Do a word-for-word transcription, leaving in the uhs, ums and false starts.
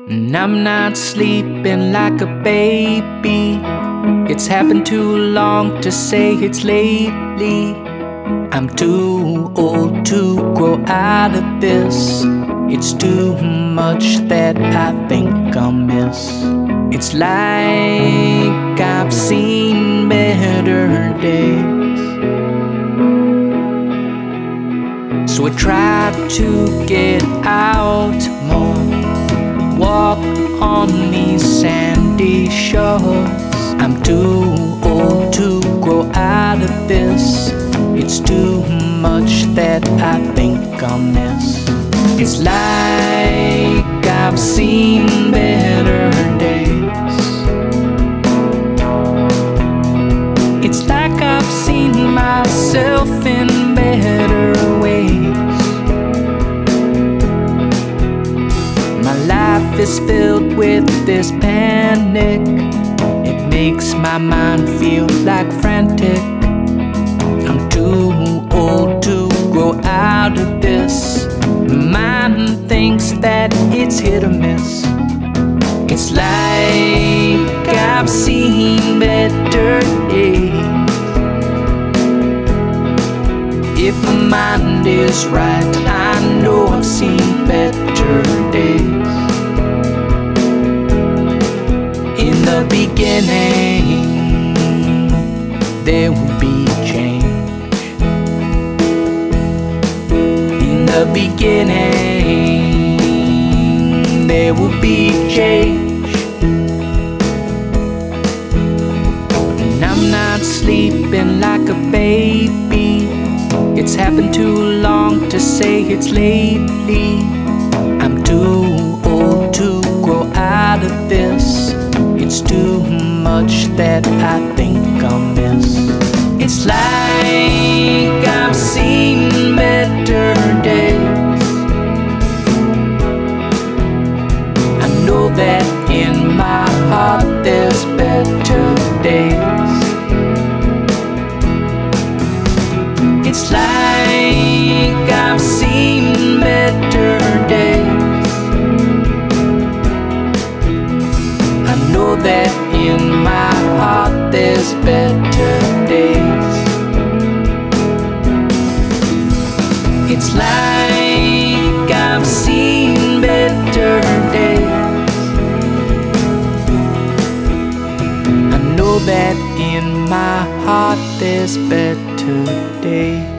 And I'm not sleeping like a baby. It's happened too long to say it's lately. I'm too old to grow out of this. It's too much that I think I'll miss. It's like I've seen better days, so I try to get out more, walk on these sandy shores. I'm too old to grow out of this. It's too much that I think I'll miss. It's like I've seen better days. It's like I've seen myself in better ways. My life is filled with this panic. It makes my mind feel like frantic. I'm too old to grow out of this. Mind thinks that it's hit or miss. It's like I've seen better days. If my mind is right, I know I've seen better days. In the beginning, there will be change. In the beginning, there will be change. And I'm not sleeping like a baby. It's happened too long to say it's lately. I'm too old to grow out of this. It's too much that I think I'll miss. It's like I've seen better days. I know that in my heart there's better days. It's like I've seen better days. I know that in my heart there's better days. It's like I've seen better days. I know that in my heart there's better days.